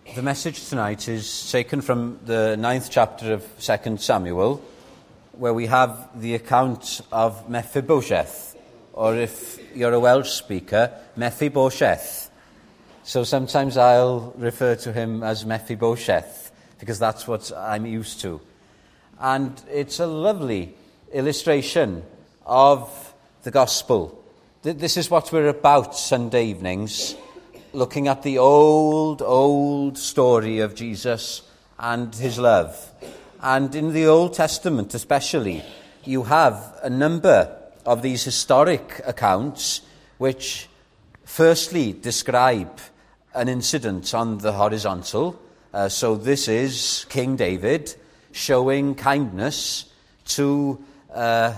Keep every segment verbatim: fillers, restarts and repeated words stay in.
The message tonight is taken from the ninth chapter of Second Samuel, where we have the account of Mephibosheth, or if you're a Welsh speaker, Mephibosheth. So sometimes I'll refer to him as Mephibosheth, because that's what I'm used to. And it's a lovely illustration of the gospel. This is what we're about Sunday evenings, looking at the old, old story of Jesus and his love. And in the Old Testament especially, you have a number of these historic accounts which firstly describe an incident on the horizontal. Uh, so this is King David showing kindness to uh,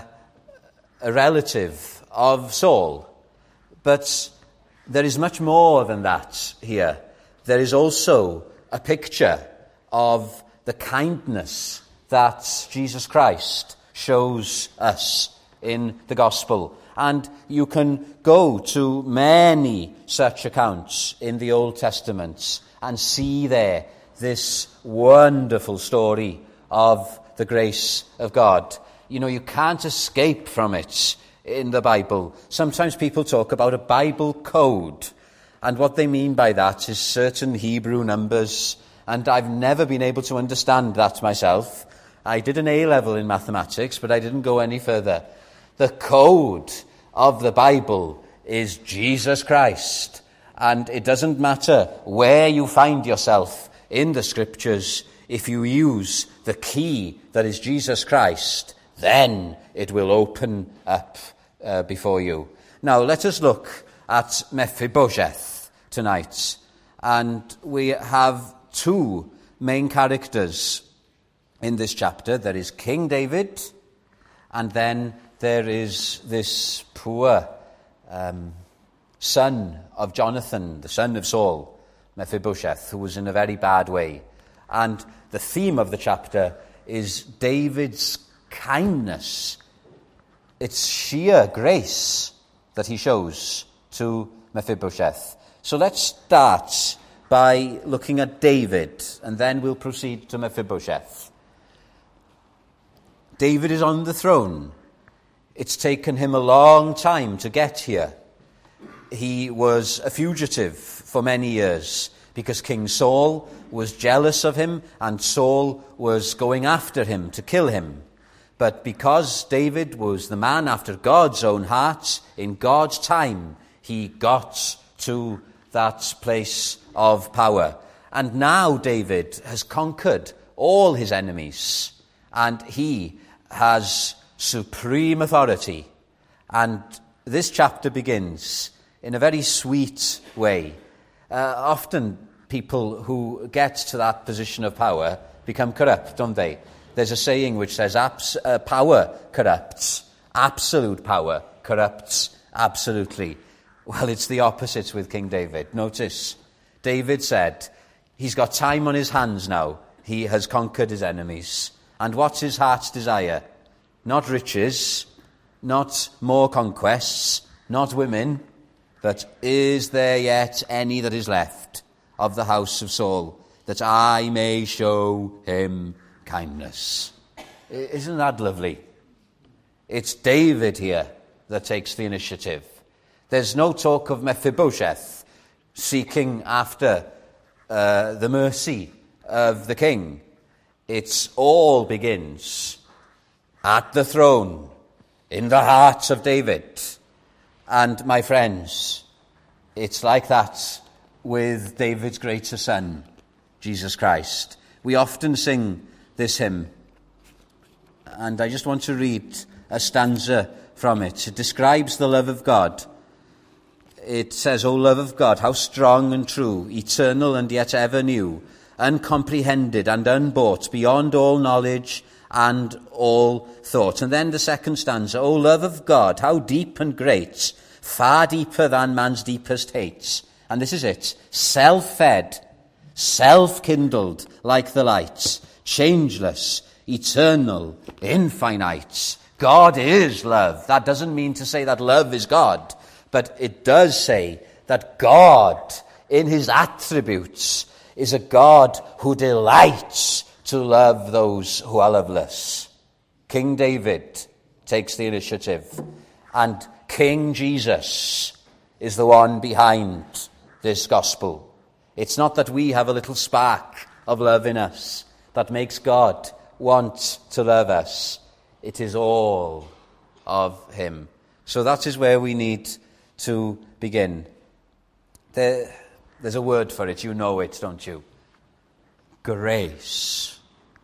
a relative of Saul. But there is much more than that here. There is also a picture of the kindness that Jesus Christ shows us in the gospel. And you can go to many such accounts in the Old Testament and see there this wonderful story of the grace of God. You know, you can't escape from it in the Bible. Sometimes people talk about a Bible code, and what they mean by that is certain Hebrew numbers, and I've never been able to understand that myself. I did an A-level in mathematics, but I didn't go any further. The code of the Bible is Jesus Christ, and it doesn't matter where you find yourself in the Scriptures. If you use the key that is Jesus Christ, then it will open up uh, before you. Now, let us look at Mephibosheth tonight. And we have two main characters in this chapter. There is King David, and then there is this poor um, son of Jonathan, the son of Saul, Mephibosheth, who was in a very bad way. And the theme of the chapter is David's kindness. It's sheer grace that he shows to Mephibosheth. So let's start by looking at David, and then we'll proceed to Mephibosheth. David is on the throne. It's taken him a long time to get here. He was a fugitive for many years because King Saul was jealous of him, and Saul was going after him to kill him. But because David was the man after God's own heart, in God's time, he got to that place of power. And now David has conquered all his enemies, and he has supreme authority. And this chapter begins in a very sweet way. Uh, often people who get to that position of power become corrupt, don't they? There's a saying which says abs- uh, power corrupts, absolute power corrupts absolutely. Well, it's the opposite with King David. Notice, David said he's got time on his hands now. He has conquered his enemies. And what's his heart's desire? Not riches, not more conquests, not women, but is there yet any that is left of the house of Saul, that I may show him kindness? Isn't that lovely? It's David here that takes the initiative. There's no talk of Mephibosheth seeking after uh, the mercy of the king. It's all begins at the throne, in the heart of David. And my friends, it's like that with David's greater son, Jesus Christ. We often sing this hymn, and I just want to read a stanza from it. It describes the love of God. It says, O love of God, how strong and true, eternal and yet ever new, uncomprehended and unbought, beyond all knowledge and all thought. And then the second stanza, O love of God, how deep and great, far deeper than man's deepest hates. And this is it, self-fed, self-kindled like the lights, changeless, eternal, infinite. God is love. That doesn't mean to say that love is God, but it does say that God, in his attributes, is a God who delights to love those who are loveless. King David takes the initiative, and King Jesus is the one behind this gospel. It's not that we have a little spark of love in us that makes God want to love us. It is all of him. So that is where we need to begin. There, there's a word for it. You know it, don't you? Grace.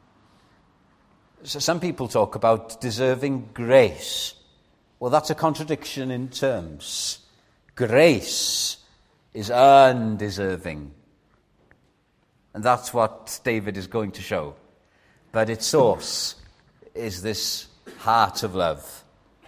So some people talk about deserving grace. Well, that's a contradiction in terms. Grace is undeserving. And that's what David is going to show. But its source is this heart of love.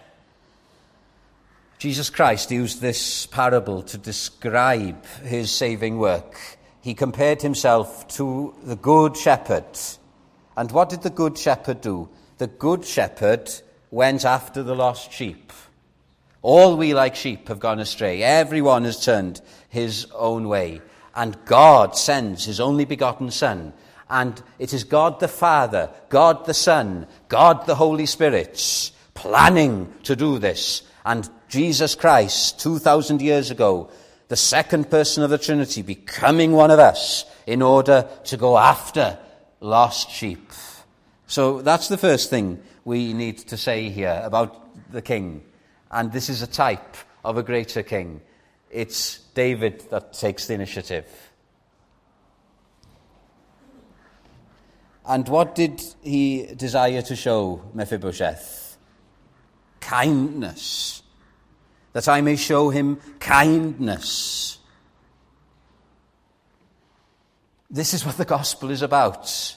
Jesus Christ used this parable to describe his saving work. He compared himself to the good shepherd. And what did the good shepherd do? The good shepherd went after the lost sheep. All we like sheep have gone astray. Everyone has turned his own way. And God sends his only begotten Son. And it is God the Father, God the Son, God the Holy Spirit planning to do this. And Jesus Christ, two thousand years ago, the second person of the Trinity, becoming one of us in order to go after lost sheep. So that's the first thing we need to say here about the king. And this is a type of a greater king. It's David that takes the initiative. And what did he desire to show Mephibosheth? Kindness. That I may show him kindness. This is what the gospel is about.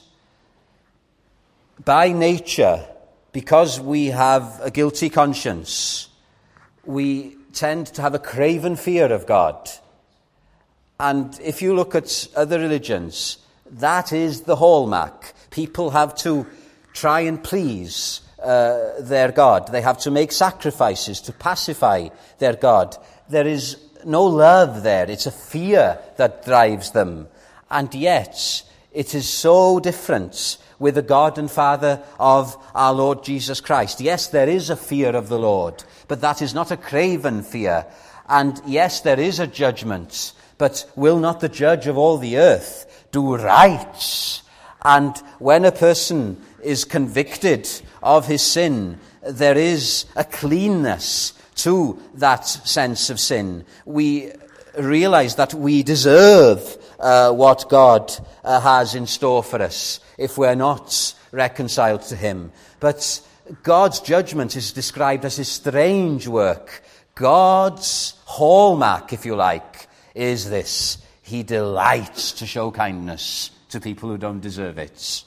By nature, because we have a guilty conscience, we tend to have a craven fear of God. And if you look at other religions, that is the hallmark. People have to try and please uh, their God. They have to make sacrifices to pacify their God. There is no love there. It's a fear that drives them. And yet, it is so different with the God and Father of our Lord Jesus Christ. Yes, there is a fear of the Lord, but that is not a craven fear. And yes, there is a judgment, but will not the judge of all the earth do right? And when a person is convicted of his sin, there is a cleanness to that sense of sin. We realize that we deserve uh, what God uh, has in store for us if we're not reconciled to him. But God's judgment is described as his strange work. God's hallmark, if you like, is this: he delights to show kindness to people who don't deserve it.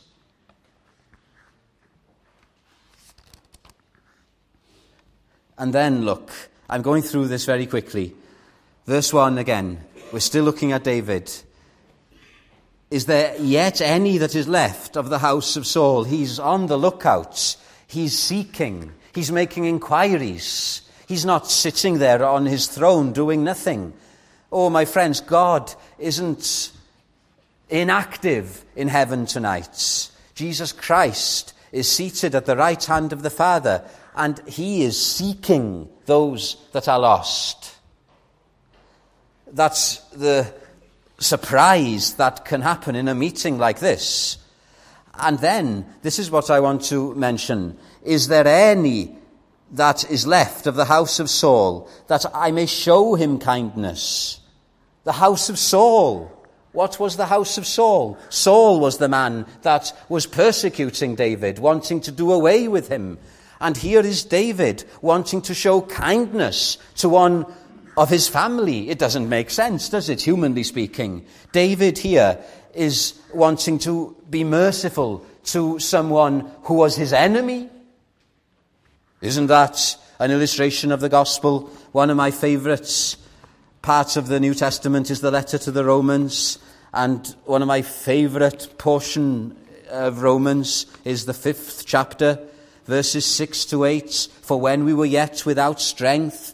And then, look, I'm going through this very quickly. Verse one again, we're still looking at David. Is there yet any that is left of the house of Saul? He's on the lookout. He's seeking. He's making inquiries. He's not sitting there on his throne doing nothing. Oh, my friends, God isn't inactive in heaven tonight. Jesus Christ is seated at the right hand of the Father, and he is seeking those that are lost. That's the surprise that can happen in a meeting like this. And then, this is what I want to mention. Is there any that is left of the house of Saul, that I may show him kindness? The house of Saul. What was the house of Saul? Saul was the man that was persecuting David, wanting to do away with him. And here is David wanting to show kindness to one of his family. It doesn't make sense, does it, humanly speaking? David here is wanting to be merciful to someone who was his enemy. Isn't that an illustration of the gospel? One of my favourites parts of the New Testament is the letter to the Romans, and one of my favourite portion of Romans is the fifth chapter, verses six to eight. For when we were yet without strength,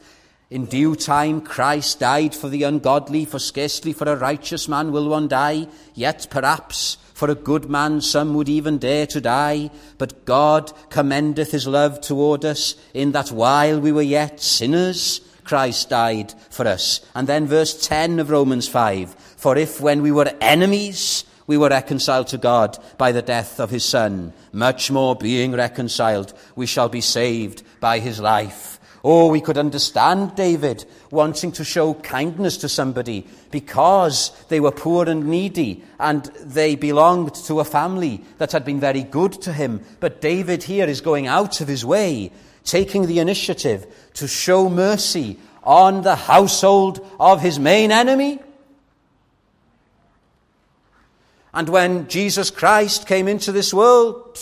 In due time Christ died for the ungodly, for scarcely for a righteous man will one die, yet perhaps for a good man some would even dare to die. But God commendeth his love toward us, in that while we were yet sinners, Christ died for us. And then verse ten of Romans five, for if when we were enemies, we were reconciled to God by the death of his Son, much more being reconciled, we shall be saved by his life. Oh, we could understand David wanting to show kindness to somebody because they were poor and needy and they belonged to a family that had been very good to him. But David here is going out of his way, taking the initiative to show mercy on the household of his main enemy. And when Jesus Christ came into this world,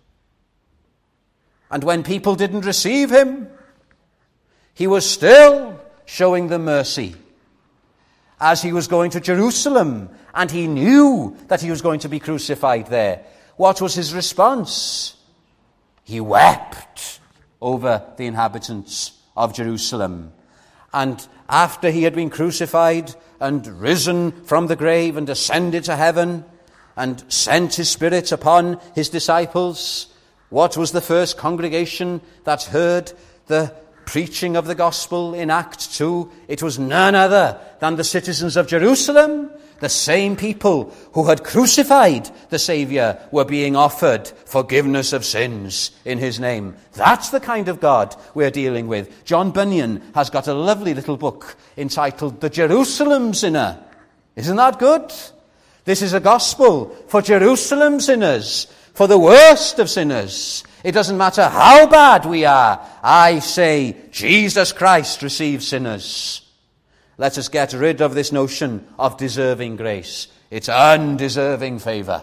and when people didn't receive him, he was still showing them mercy. As he was going to Jerusalem, and he knew that he was going to be crucified there, what was his response? He wept over the inhabitants of Jerusalem. And after he had been crucified and risen from the grave and ascended to heaven and sent his Spirit upon his disciples, what was the first congregation that heard the preaching of the gospel in Acts two? It was none other than the citizens of Jerusalem. The same people who had crucified the Saviour were being offered forgiveness of sins in his name. That's the kind of God we're dealing with. John Bunyan has got a lovely little book entitled The Jerusalem Sinner. Isn't that good? This is a gospel for Jerusalem sinners, for the worst of sinners. It doesn't matter how bad we are. I say, Jesus Christ receives sinners. Let us get rid of this notion of deserving grace. It's undeserving favour.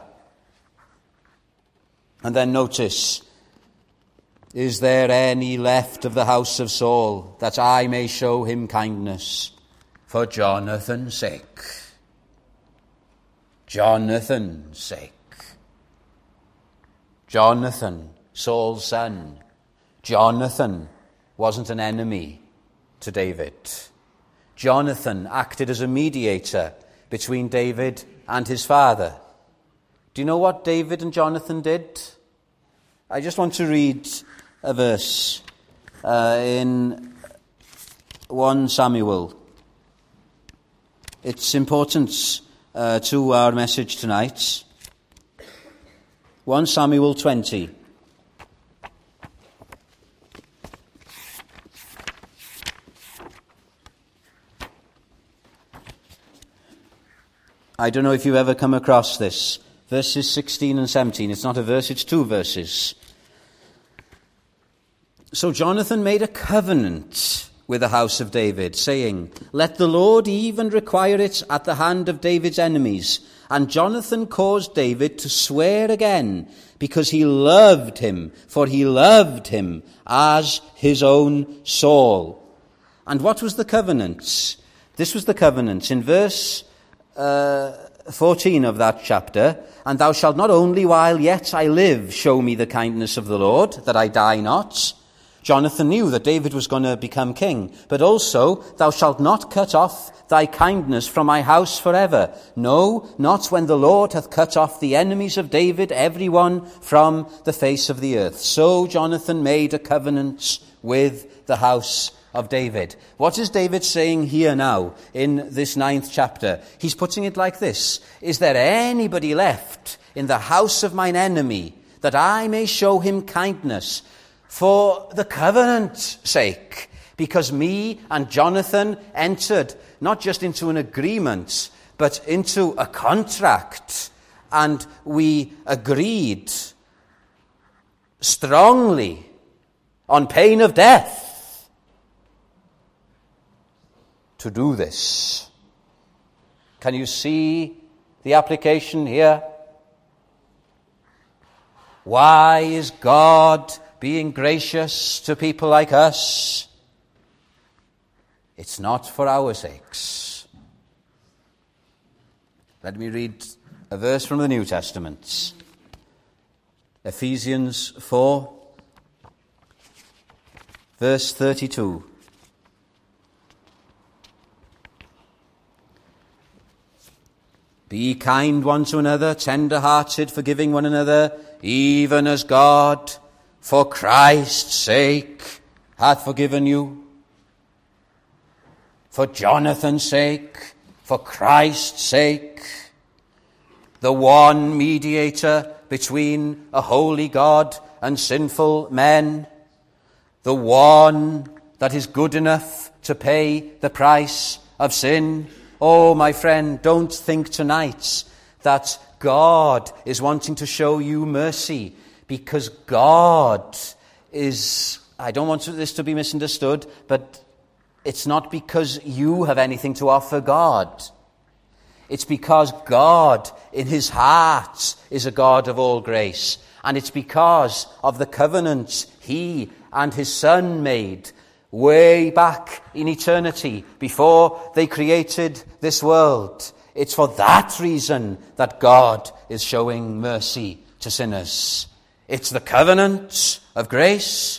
And then notice, is there any left of the house of Saul, that I may show him kindness for Jonathan's sake? Jonathan's sake. Jonathan, Saul's son. Jonathan wasn't an enemy to David. Jonathan acted as a mediator between David and his father. Do you know what David and Jonathan did? I just want to read a verse uh, in First Samuel. It's important uh, to our message tonight. First Samuel twenty. I don't know if you've ever come across this. Verses sixteen and seventeen. It's not a verse, it's two verses. So Jonathan made a covenant with the house of David, saying, let the Lord even require it at the hand of David's enemies. And Jonathan caused David to swear again, because he loved him, for he loved him as his own soul. And what was the covenant? This was the covenant in verse uh, fourteen of that chapter. And thou shalt not only while yet I live show me the kindness of the Lord, that I die not. Jonathan knew that David was going to become king, but also, thou shalt not cut off thy kindness from my house forever. No, not when the Lord hath cut off the enemies of David, every one from the face of the earth. So Jonathan made a covenant with the house of David. What is David saying here now in this ninth chapter? He's putting it like this. Is there anybody left in the house of mine enemy, that I may show him kindness for the covenant's sake? Because me and Jonathan entered not just into an agreement, but into a contract. And we agreed strongly on pain of death to do this. Can you see the application here? Why is God being gracious to people like us? It's not for our sakes. Let me read a verse from the New Testament. Ephesians four, verse thirty-two. Be kind one to another, tender-hearted, forgiving one another, even as God, for Christ's sake, hath forgiven you. For Jonathan's sake, for Christ's sake, the one mediator between a holy God and sinful men, the one that is good enough to pay the price of sin. Oh, my friend, don't think tonight that God is wanting to show you mercy, because God is, I don't want this to be misunderstood, but it's not because you have anything to offer God. It's because God, in his heart, is a God of all grace. And it's because of the covenant he and his Son made way back in eternity, before they created this world. It's for that reason that God is showing mercy to sinners. It's the covenant of grace.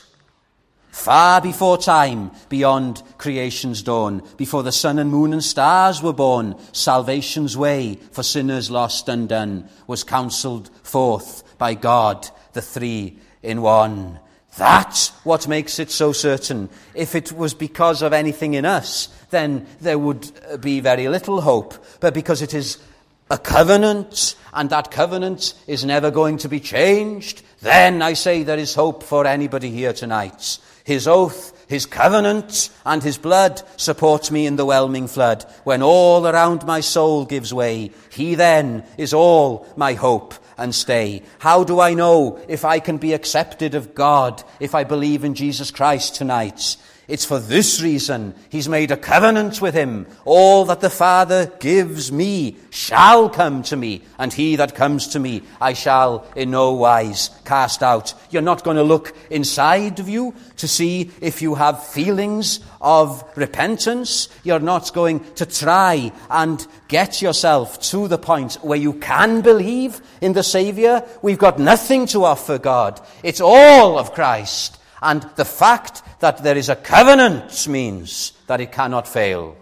Far before time, beyond creation's dawn, before the sun and moon and stars were born, salvation's way for sinners lost undone was counselled forth by God, the three in one. That's what makes it so certain. If it was because of anything in us, then there would be very little hope. But because it is a covenant, and that covenant is never going to be changed, then I say there is hope for anybody here tonight. His oath, his covenant, and his blood support me in the whelming flood. When all around my soul gives way, he then is all my hope and stay. How do I know if I can be accepted of God if I believe in Jesus Christ tonight? It's for this reason he's made a covenant with him. All that the Father gives me shall come to me, and he that comes to me I shall in no wise cast out. You're not going to look inside of you to see if you have feelings of repentance. You're not going to try and get yourself to the point where you can believe in the Saviour. We've got nothing to offer God. It's all of Christ. And the fact that there is a covenant means that it cannot fail.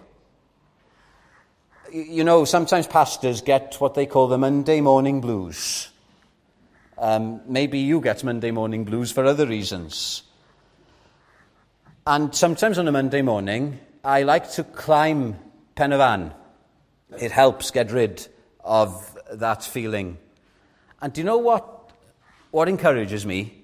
You know, sometimes pastors get what they call the Monday morning blues. Um, maybe you get Monday morning blues for other reasons. And sometimes on a Monday morning, I like to climb Pen y Fan. It helps get rid of that feeling. And do you know what, what encourages me?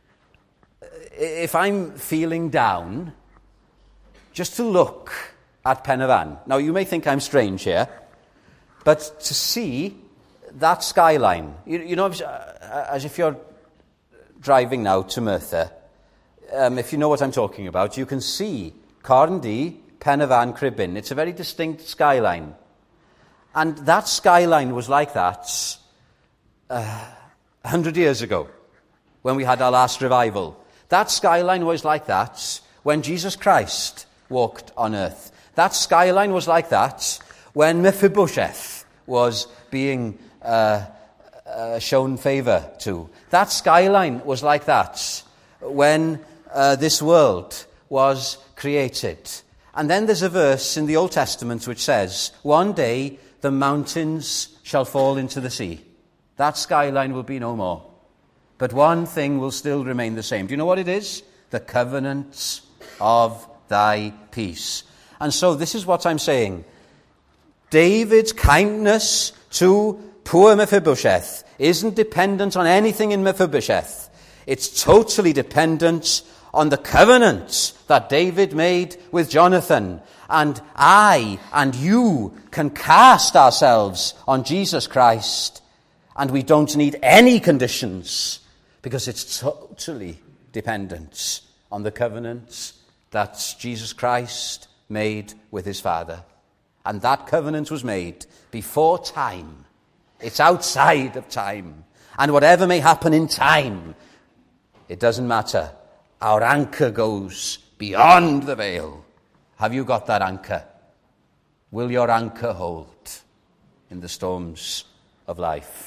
If I'm feeling down, just to look at Pen y Fan. Now, you may think I'm strange here, but to see that skyline, you, you know, as if you're driving now to Merthyr, um, if you know what I'm talking about, you can see Carndee, Pen y Fan, Cribin. It's a very distinct skyline. And that skyline was like that uh, a hundred years ago, when we had our last revival. That skyline was like that when Jesus Christ walked on earth. That skyline was like that when Mephibosheth was being uh, uh, shown favour to. That skyline was like that when uh, this world was created. And then there's a verse in the Old Testament which says, one day the mountains shall fall into the sea. That skyline will be no more. But one thing will still remain the same. Do you know what it is? The covenants of thy peace. And so this is what I'm saying. David's kindness to poor Mephibosheth isn't dependent on anything in Mephibosheth. It's totally dependent on the covenant that David made with Jonathan. And I and you can cast ourselves on Jesus Christ, and we don't need any conditions, because it's totally dependent on the covenant that Jesus Christ made with his Father. And that covenant was made before time. It's outside of time. And whatever may happen in time, it doesn't matter. Our anchor goes beyond the veil. Have you got that anchor? Will your anchor hold in the storms of life?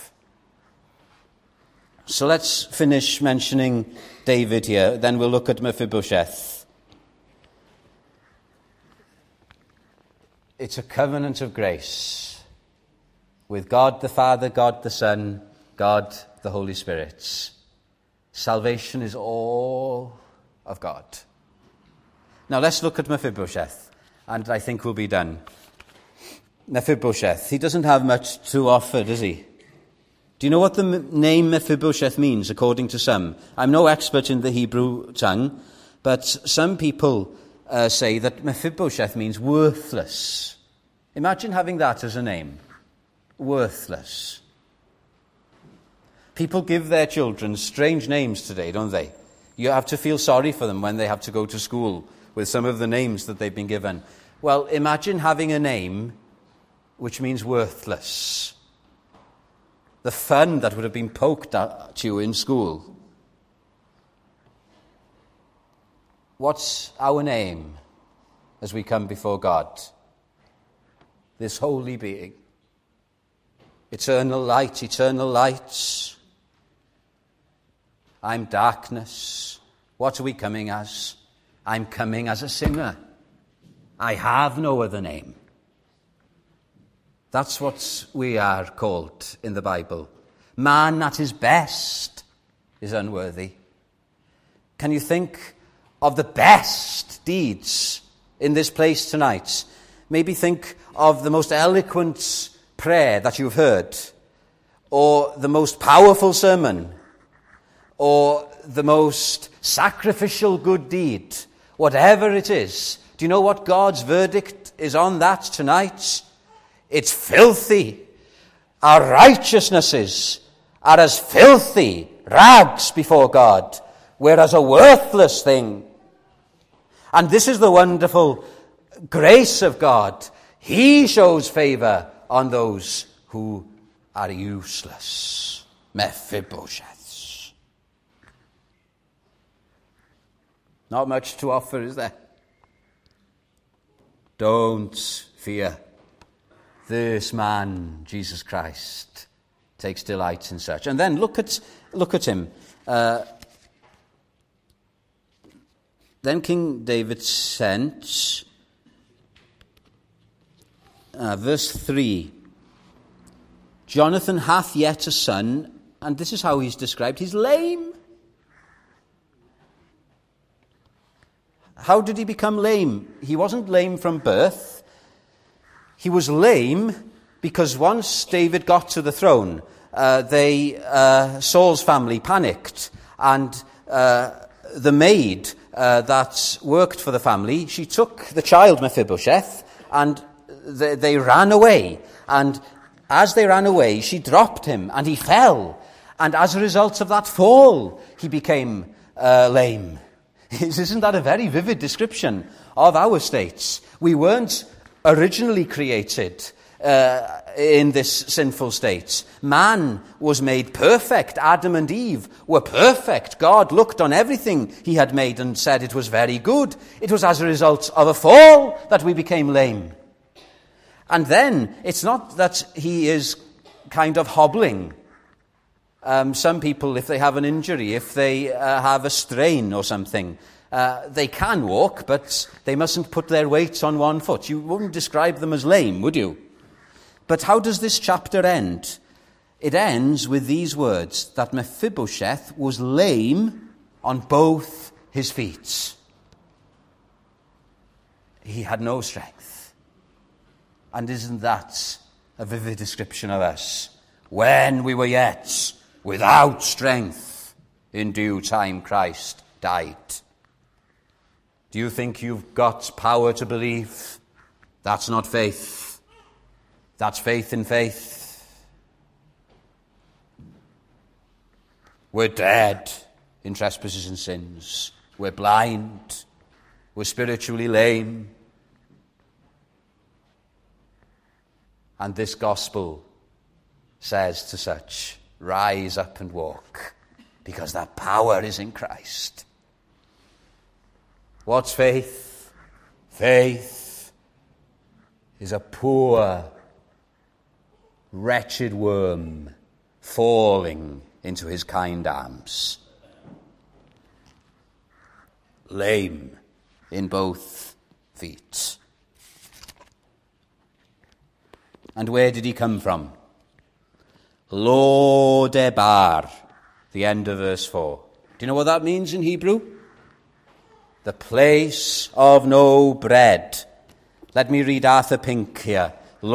So let's finish mentioning David here. Then we'll look at Mephibosheth. It's a covenant of grace. with God the Father, God the Son, God the Holy Spirit. Salvation is all of God. Now let's look at Mephibosheth, and I think we'll be done. Mephibosheth, he doesn't have much to offer, does he? Do you know what the name Mephibosheth means, according to some? I'm no expert in the Hebrew tongue, but some people uh, say that Mephibosheth means worthless. Imagine having that as a name. Worthless. People give their children strange names today, don't they? You have to feel sorry for them when they have to go to school with some of the names that they've been given. Well, imagine having a name which means worthless. The fun that would have been poked at you in school. What's our name as we come before God? This holy being. Eternal light, eternal light. I'm darkness. What are we coming as? I'm coming as a sinner. I have no other name. That's what we are called in the Bible. Man at his best is unworthy. Can you think of the best deeds in this place tonight? Maybe think of the most eloquent prayer that you've heard, or the most powerful sermon, or the most sacrificial good deed. Whatever it is, do you know what God's verdict is on that tonight? It's filthy. Our righteousnesses are as filthy rags before God. We're as a worthless thing. And this is the wonderful grace of God. He shows favor on those who are useless. Mephibosheths. Not much to offer, is there? Don't fear. This man, Jesus Christ, takes delight in such. And then look at look at him. Uh, then King David sent, uh, verse three, Jonathan hath yet a son, and this is how he's described. He's lame. How did he become lame? He wasn't lame from birth. He was lame because once David got to the throne, uh, they uh, Saul's family panicked, and uh, the maid uh, that worked for the family, she took the child Mephibosheth, and they, they ran away. And as they ran away, she dropped him, and he fell. And as a result of that fall, he became uh, lame. Isn't that a very vivid description of our states? We weren't originally created uh, in this sinful state. Man was made perfect. Adam and Eve were perfect. God looked on everything he had made and said it was very good. It was as a result of a fall that we became lame. And then it's not that he is kind of hobbling. Um, some people, if they have an injury, if they uh, have a strain or something, uh, they can walk, but they mustn't put their weight on one foot. You wouldn't describe them as lame, would you? But how does this chapter end? It ends with these words, that Mephibosheth was lame on both his feet. He had no strength. And isn't that a vivid description of us? When we were yet without strength, in due time Christ died. Do you think you've got power to believe? That's not faith. That's faith in faith. We're dead in trespasses and sins. We're blind. We're spiritually lame. And this gospel says to such, rise up and walk, because that power is in Christ. What's faith? Faith is a poor, wretched worm falling into his kind arms. Lame in both feet. And where did he come from? Lo Debar, the end of verse four. Do you know what that means in Hebrew? The place of no bread. Let me read Arthur Pink here.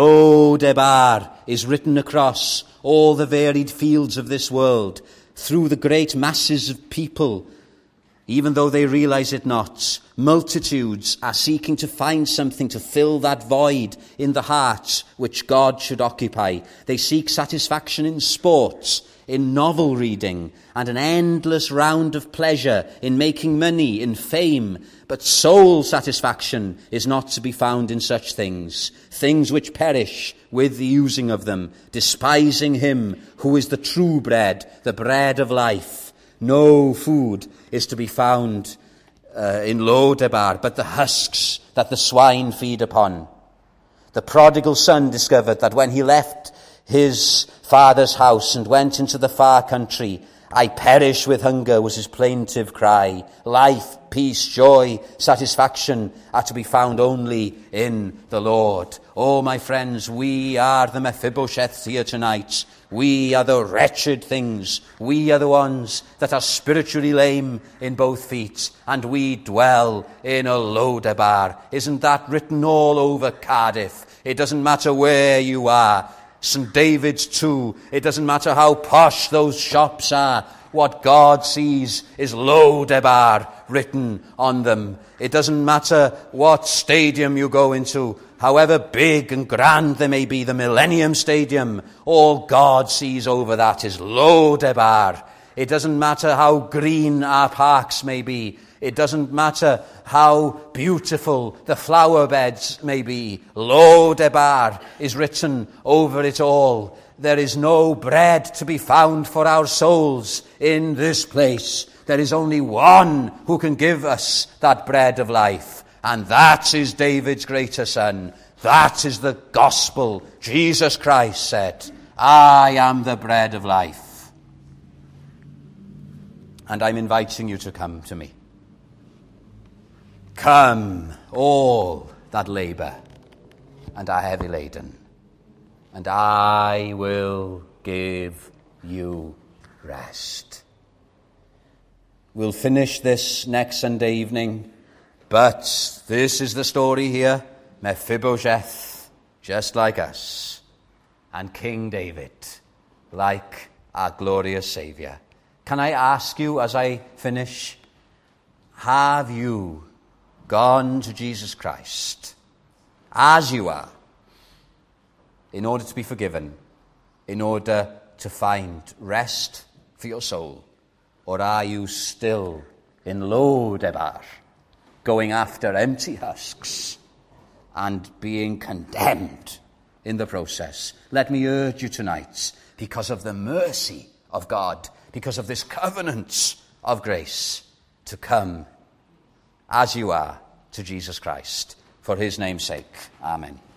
Lo Debar is written across all the varied fields of this world, through the great masses of people. Even though they realize it not, multitudes are seeking to find something to fill that void in the heart which God should occupy. They seek satisfaction in sports, in novel reading, and an endless round of pleasure in making money, in fame. But soul satisfaction is not to be found in such things, things which perish with the using of them, despising him who is the true bread, the bread of life. No food is to be found uh, in Lo Debar, but the husks that the swine feed upon. The prodigal son discovered that when he left his father's house and went into the far country, I perish with hunger was his plaintive cry. Life, peace, joy, satisfaction are to be found only in the Lord. Oh, my friends, we are the Mephibosheths here tonight. We are the wretched things. We are the ones that are spiritually lame in both feet, and we dwell in a Lo Debar. Isn't that written all over Cardiff? It doesn't matter where you are. Saint David's too. It doesn't matter how posh those shops are. What God sees is Lo Debar written on them. It doesn't matter what stadium you go into, however big and grand they may be, the Millennium Stadium, all God sees over that is Lo Debar. It doesn't matter how green our parks may be. It doesn't matter how beautiful the flower beds may be. Lo Debar is written over it all. There is no bread to be found for our souls in this place. There is only one who can give us that bread of life, and that is David's greater son. That is the gospel. Jesus Christ said, I am the bread of life. And I'm inviting you to come to me. Come, all that labour and are heavy laden, and I will give you rest. We'll finish this next Sunday evening, but this is the story here. Mephibosheth, just like us, and King David, like our glorious Saviour. Can I ask you as I finish, have you gone to Jesus Christ as you are, in order to be forgiven, in order to find rest for your soul? Or are you still in Lo Debar, going after empty husks and being condemned in the process? Let me urge you tonight, because of the mercy of God, because of this covenant of grace, to come as you are to Jesus Christ, for his name's sake. Amen.